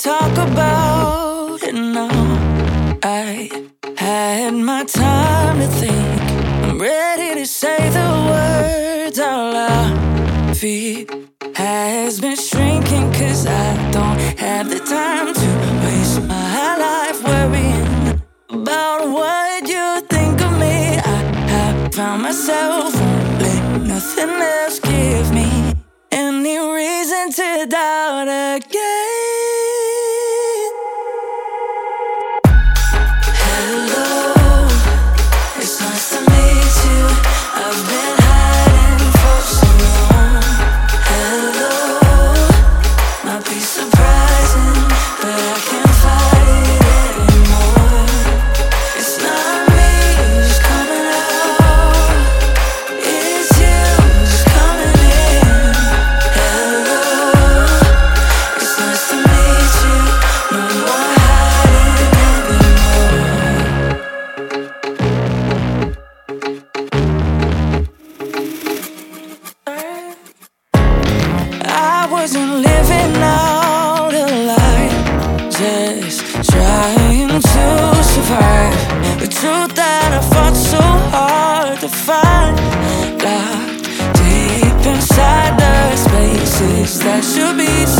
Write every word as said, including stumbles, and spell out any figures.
talk about it now. I had my time to think. I'm ready to say the words out loud. Fear has been shrinking, cause I don't have the time to waste my life worrying about what you think of me. I have found myself, won't let nothing else give me any reason to doubt again. Hello, it's nice to meet you. I've been hiding for so long. Hello, might be surprising, but I can't fight it anymore. It's not me who's coming out, it's you who's coming in. Hello, it's nice to meet you. No more hiding anymore. I wasn't living out a lie, just trying to survive. The truth that I fought so hard to find, locked deep inside the spaces that should be